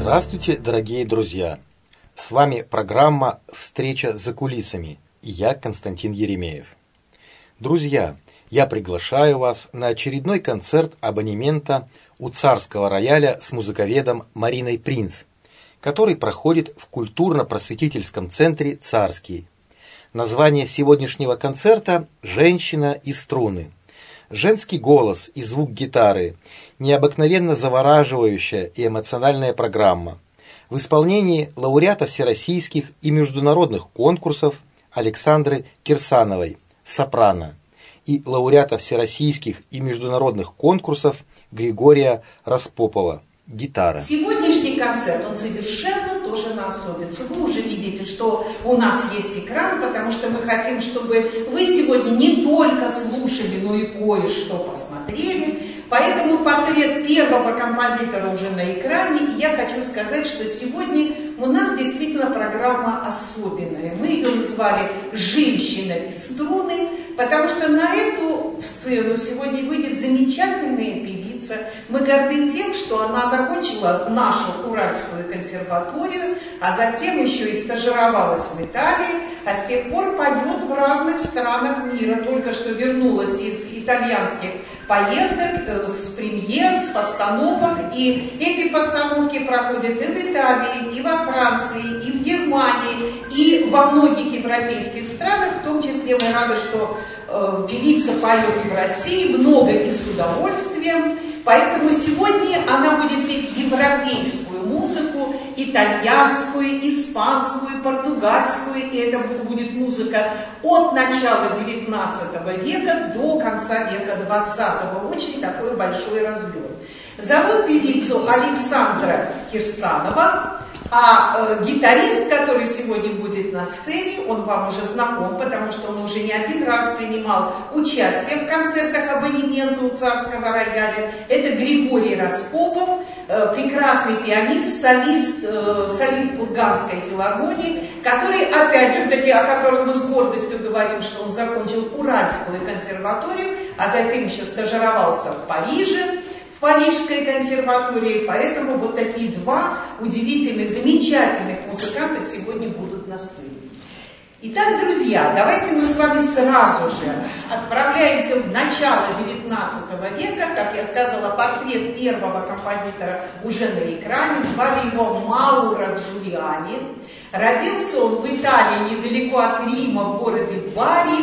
Здравствуйте, дорогие друзья! С вами программа «Встреча за кулисами» и я, Константин Еремеев. Друзья, я приглашаю вас на очередной концерт абонемента у Царского рояля с музыковедом Мариной Принц, который проходит в культурно-просветительском центре «Царский». Название сегодняшнего концерта «Женщина и струны». Женский голос и звук гитары, необыкновенно завораживающая и эмоциональная программа. В исполнении лауреата всероссийских и международных конкурсов Александры Кирсановой, сопрано, и лауреата всероссийских и международных конкурсов Григория Распопова, гитара. Сегодняшний концерт, он совершенно тоже на особенность. Вы уже видите, что у нас есть экран, потому что мы хотим, чтобы вы сегодня не только слушали, но и кое-что посмотрели. Поэтому портрет первого композитора уже на экране. И я хочу сказать, что сегодня у нас действительно программа особенная. Мы ее назвали «Женщина и струны», потому что на эту сцену сегодня выйдет замечательная певица. Мы горды тем, что она закончила нашу Уральскую консерваторию, а затем еще и стажировалась в Италии, а с тех пор поет в разных странах мира. Только что вернулась из итальянских поездок, с премьер, с постановок. И эти постановки проходят и в Италии, и во Франции, и в Германии, и во многих европейских странах. В том числе мы рады, что певица поет и в России, много и с удовольствием. Поэтому сегодня она будет петь европейскую музыку, итальянскую, испанскую, португальскую. И это будет музыка от начала XIX века до конца века XX. Очень такой большой разлет. Зовут певицу Александра Кирсанова. А гитарист, который сегодня будет на сцене, он вам уже знаком, потому что он уже не один раз принимал участие в концертах абонемента у Царского рояля. Это Григорий Распопов, прекрасный пианист, солист Курганской филармонии, который, опять же таки, о котором мы с гордостью говорим, что он закончил Уральскую консерваторию, а затем еще стажировался в Париже, в Парижской консерватории, поэтому вот такие два удивительных, замечательных музыканта сегодня будут на сцене. Итак, друзья, давайте мы с вами сразу же отправляемся в начало XIX века. Как я сказала, портрет первого композитора уже на экране. Звали его Мауро Джулиани. Родился он в Италии, недалеко от Рима, в городе Бари.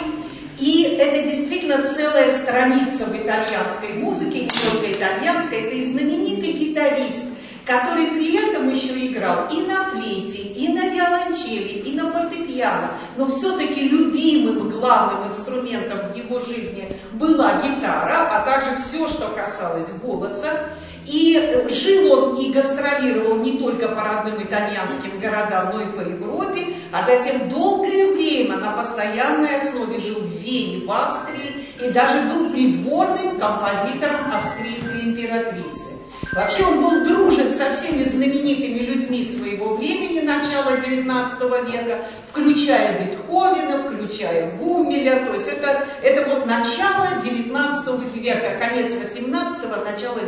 И это действительно целая страница в итальянской музыке, не только итальянской, это и знаменитый гитарист, который при этом еще играл и на флейте, и на виолончели, и на фортепиано. Но все-таки любимым главным инструментом в его жизни была гитара, а также все, что касалось голоса. И жил он и гастролировал не только по родным итальянским городам, но и по Европе, а затем долгое время на постоянной основе жил в Вене, в Австрии, и даже был придворным композитором австрийской императрицы. Вообще он был дружен со всеми знаменитыми людьми своего времени, начала XIX века, включая Бетховена, включая Гуммеля. То есть это вот начало XIX века, конец XVIII, начало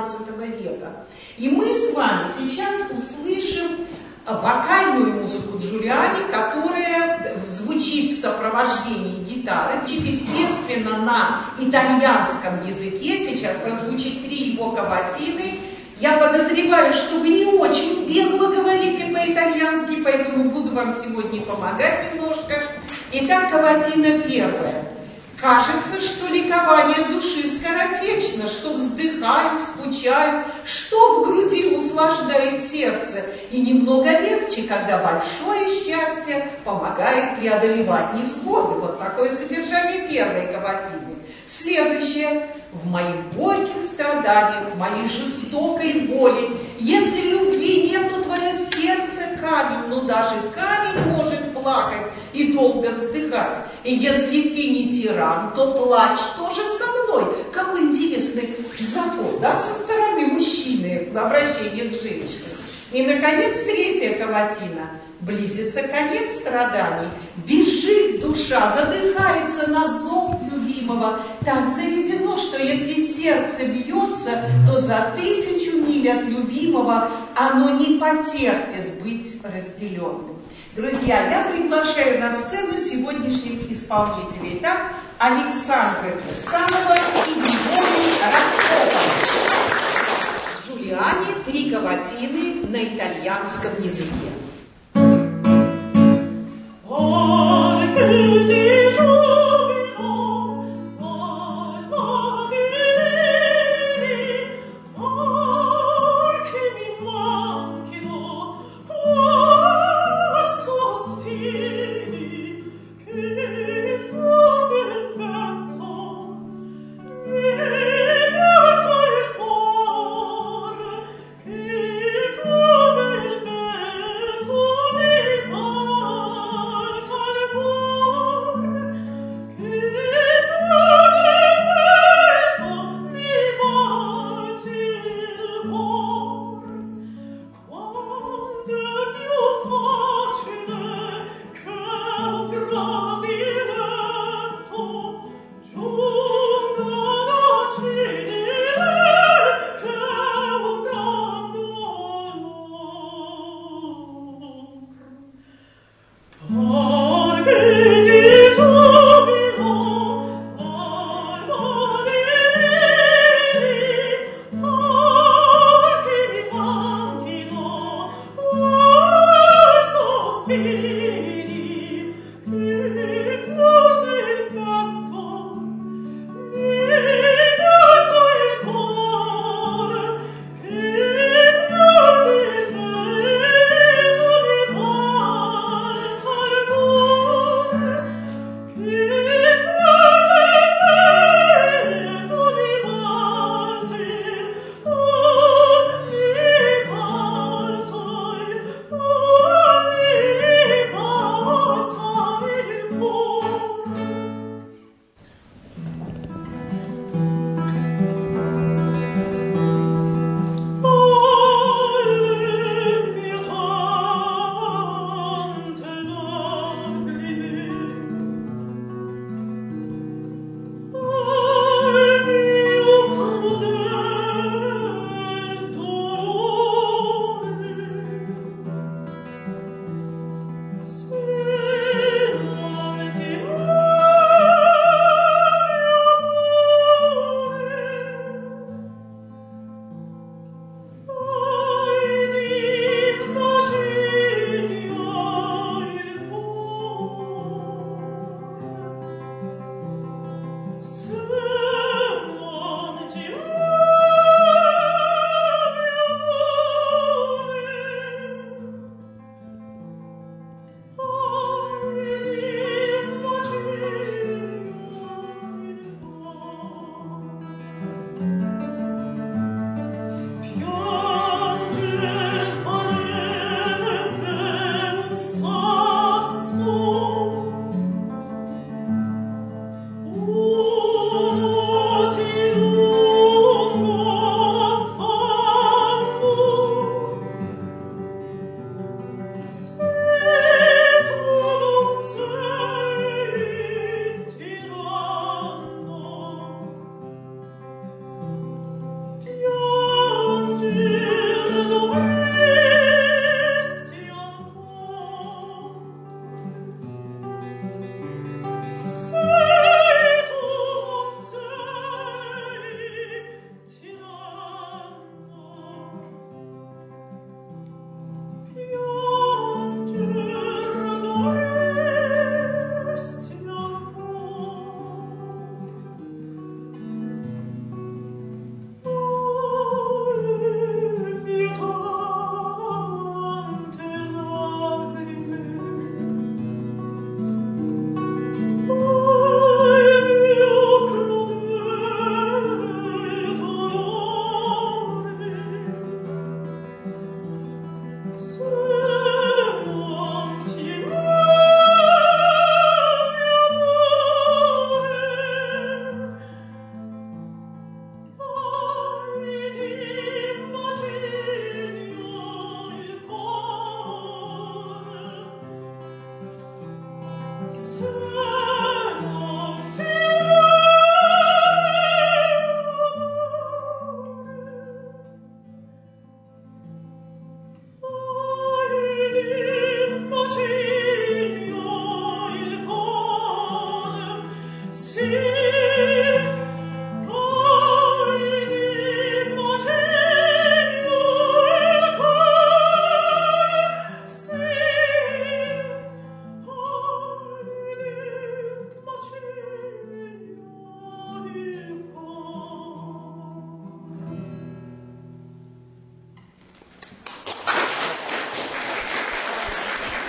XIX века. И мы с вами сейчас услышим вокальную музыку Джулиани, которая звучит в сопровождении гитары, звучит, естественно, на итальянском языке. Сейчас прозвучит 3 его каватины. Я подозреваю, что вы не очень бегло говорите по-итальянски, поэтому буду вам сегодня помогать немножко. Итак, каватина первая. Кажется, что ликование души скоротечно, что вздыхаю, скучаю, что в груди услаждает сердце. И немного легче, когда большое счастье помогает преодолевать невзгоды. Вот такое содержание первой каватины. Следующее. В моих горьких страданиях, в моей жестокой боли, если любви нет, то твое сердце камень, но даже камень может плакать и долго вздыхать. И если ты не тиран, то плачь тоже со мной. Какой интересный закон, да, со стороны мужчины в обращении к женщине. И, наконец, третья каватина. Близится конец страданий, бежит душа, задыхается на зов любви любимого. Так заведено, что если сердце бьется, то за 1000 миль от любимого оно не потерпит быть разделенным. Друзья, я приглашаю на сцену сегодняшних исполнителей. Итак, Александра Кирсанова и Григорий Ростов. Джулиани «Три каватины» на итальянском языке.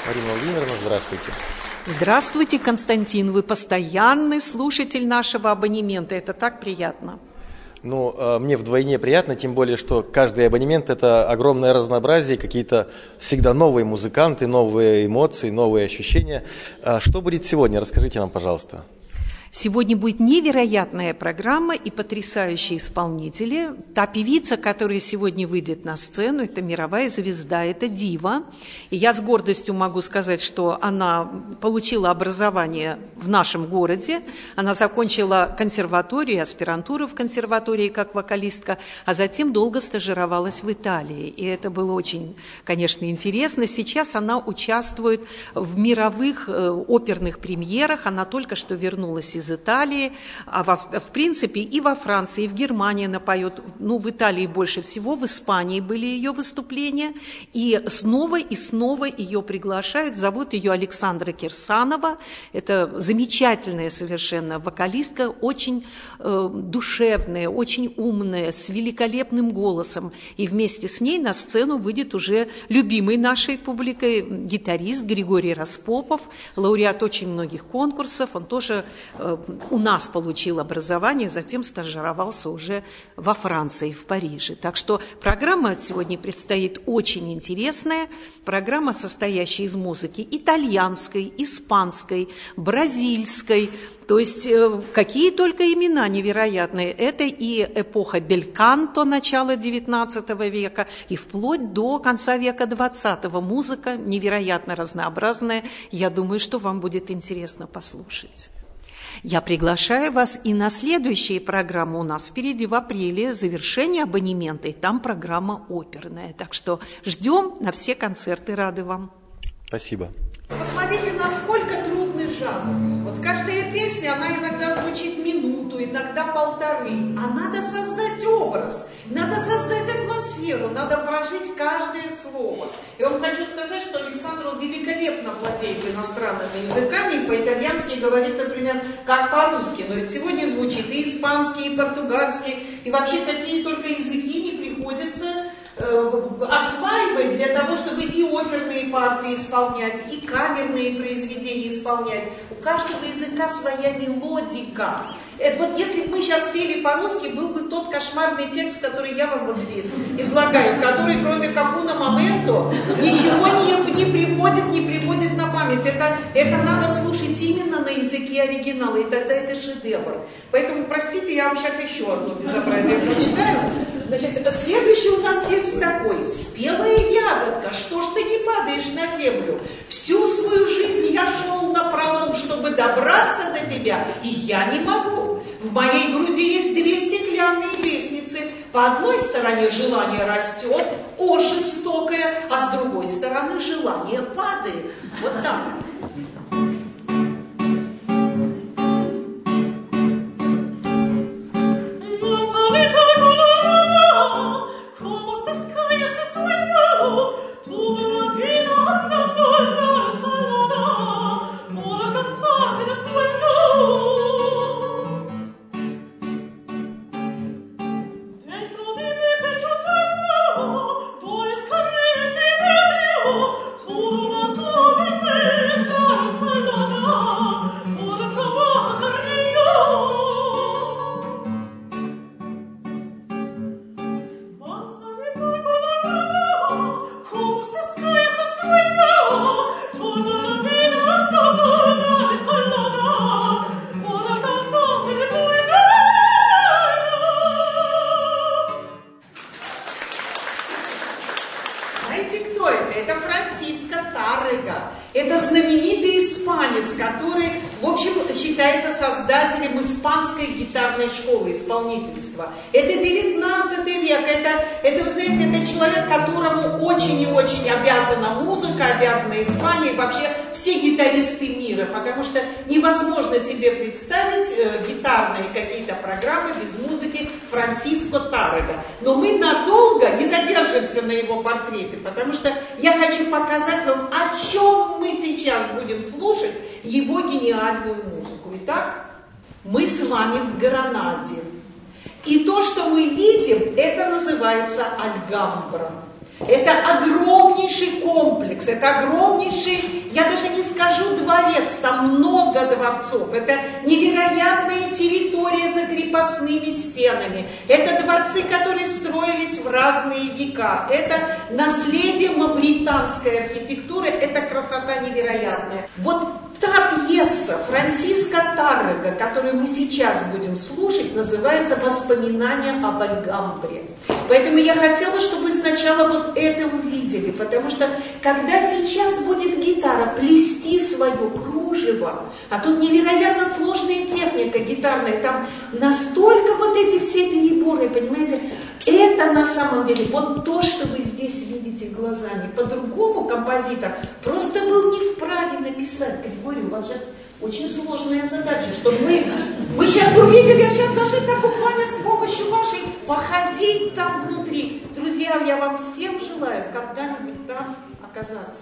Марина Владимировна, здравствуйте. Здравствуйте, Константин. Вы постоянный слушатель нашего абонемента. Это так приятно. Ну, мне вдвойне приятно, тем более, что каждый абонемент – это огромное разнообразие, какие-то всегда новые музыканты, новые эмоции, новые ощущения. Что будет сегодня? Расскажите нам, пожалуйста. Сегодня будет невероятная программа и потрясающие исполнители. Та певица, которая сегодня выйдет на сцену, это мировая звезда, это дива. И я с гордостью могу сказать, что она получила образование в нашем городе. Она закончила консерваторию, аспирантуру в консерватории как вокалистка, а затем долго стажировалась в Италии. И это было очень, конечно, интересно. Сейчас она участвует в мировых оперных премьерах. Она только что вернулась из Италии, а в принципе и во Франции, и в Германии она поет, ну, в Италии больше всего, в Испании были ее выступления, и снова ее приглашают, зовут ее Александра Кирсанова, это замечательная совершенно вокалистка, очень душевная, очень умная, с великолепным голосом, и вместе с ней на сцену выйдет уже любимый нашей публикой гитарист Григорий Распопов, лауреат очень многих конкурсов, он тоже у нас получил образование, затем стажировался уже во Франции, в Париже. Так что программа сегодня предстоит очень интересная. Программа, состоящая из музыки итальянской, испанской, бразильской. То есть какие только имена невероятные. Это и эпоха бельканто, начала XIX века, и вплоть до конца века XX. Музыка невероятно разнообразная. Я думаю, что вам будет интересно послушать. Я приглашаю вас и на следующие программы. У нас впереди в апреле завершение абонемента, и там программа оперная. Так что ждем на все концерты. Рады вам. Спасибо. Посмотрите, насколько трудный жанр. Вот каждая песня, она иногда звучит минуту, иногда полторы. А надо создать образ, надо создать атмосферу, надо прожить каждое слово. И я вам хочу сказать, что Александр великолепно владеет иностранными языками, по-итальянски говорит, например, как по-русски. Но ведь сегодня звучит и испанский, и португальский, и вообще какие только языки не приходится осваивать для того, чтобы и оперные партии исполнять, и камерные произведения исполнять. У каждого языка своя мелодика. Это вот если бы мы сейчас пели по-русски, был бы тот кошмарный текст, который я вам вот здесь излагаю, который, кроме капуна моменто, ничего не приводит на память. Это надо слушать именно на языке оригинала, и тогда это шедевр. Поэтому, простите, я вам сейчас еще одно безобразие прочитаю. Значит, следующий у нас текст такой. «Спелая ягодка, что ж ты не падаешь на землю? Всю свою жизнь я шел напролом, чтобы добраться до тебя, и я не могу. В моей груди есть 2 стеклянные лестницы. По одной стороне желание растет, о, жестокое, а с другой стороны желание падает». Вот так. Это знаменитый испанец, который, в общем, считается создателем испанской гитарной школы исполнительства. Это 19 век, это, вы знаете, это человек, которому очень и очень обязана музыка, обязана Испания, и вообще все гитаристы мира, потому что невозможно себе представить гитарные какие-то программы без музыки Франсиско Таррега. Но мы надолго не задержимся на его портрете, потому что я хочу показать вам, о чем мы сейчас будем слушать его гениальную музыку. Итак, мы с вами в Гранаде. И то, что мы видим, это называется Альгамбра. Это огромнейший комплекс, это огромнейший, я даже не скажу дворец, там много дворцов. Это невероятная территория за крепостными стенами. Это дворцы, которые строились в разные века. Это наследие мавританской архитектуры, это красота невероятная. Вот та пьеса Франсиско Таррега, которую мы сейчас будем слушать, называется «Воспоминания об Альгамбре». Поэтому я хотела, чтобы сначала вот это увидели, потому что когда сейчас будет гитара плести свое кружево, а тут невероятно сложная техника гитарная, там настолько вот эти все переборы, понимаете, это на самом деле вот то, что вы здесь видите глазами. По-другому композитор просто был не вправе написать. Григорий, у вас сейчас очень сложная задача, чтобы мы сейчас увидели, я сейчас даже так буквально с помощью вашей походить там внутри. Друзья, я вам всем желаю когда-нибудь там оказаться.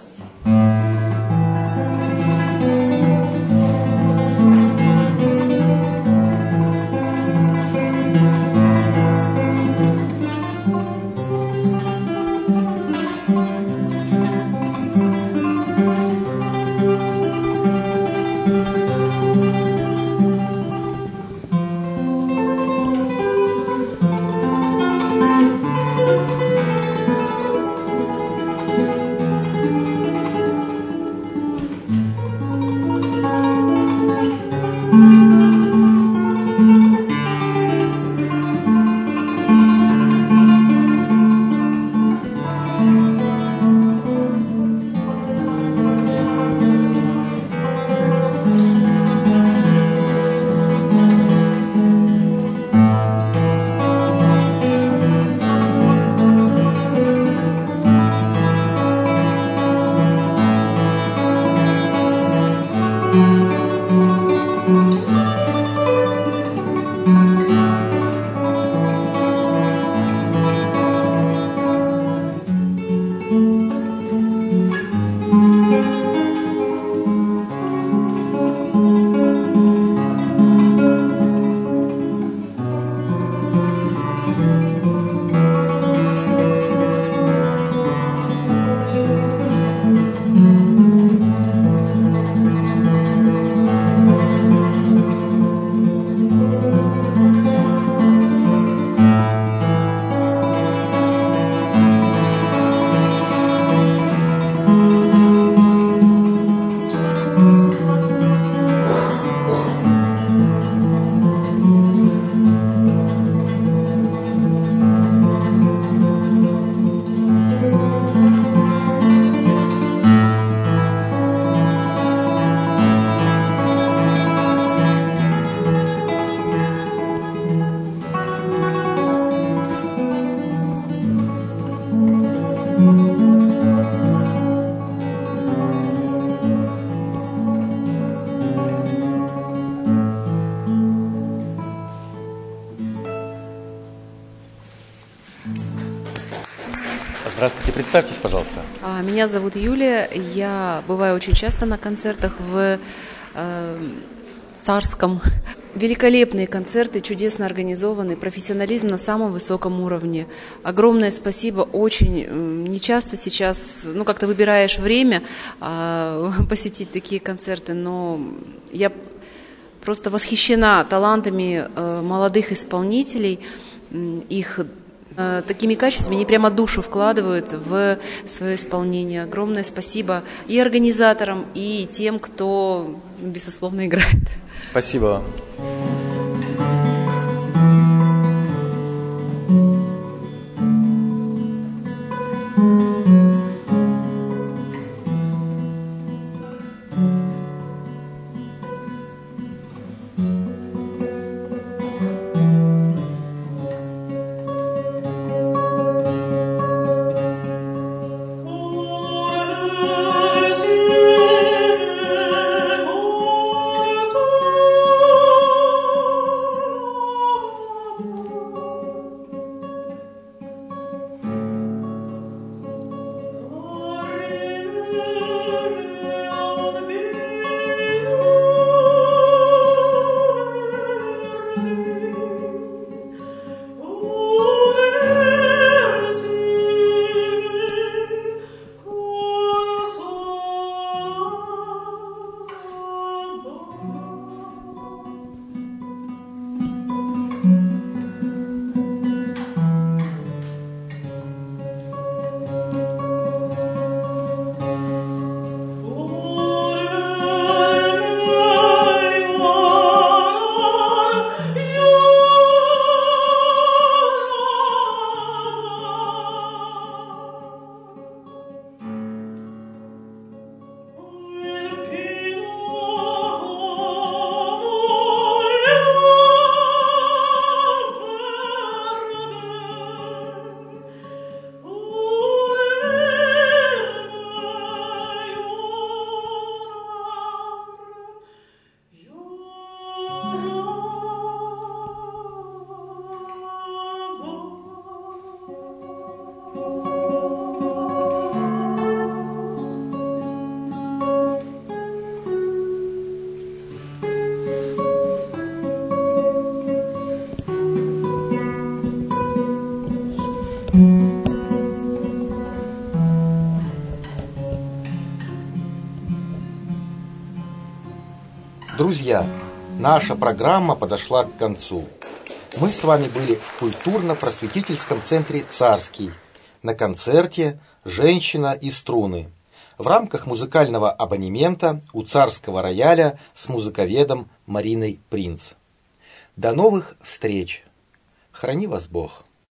Здравствуйте, представьтесь, пожалуйста. Меня зовут Юлия, я бываю очень часто на концертах в Царском. Великолепные концерты, чудесно организованные, профессионализм на самом высоком уровне. Огромное спасибо, очень нечасто сейчас, как-то выбираешь время посетить такие концерты, но я просто восхищена талантами молодых исполнителей, их такими качествами, они прямо душу вкладывают в свое исполнение. Огромное спасибо и организаторам, и тем, кто, безусловно, играет. Спасибо. Друзья, наша программа подошла к концу. Мы с вами были в культурно-просветительском центре «Царский» на концерте «Женщина и струны» в рамках музыкального абонемента у Царского рояля с музыковедом Мариной Принц. До новых встреч! Храни вас Бог!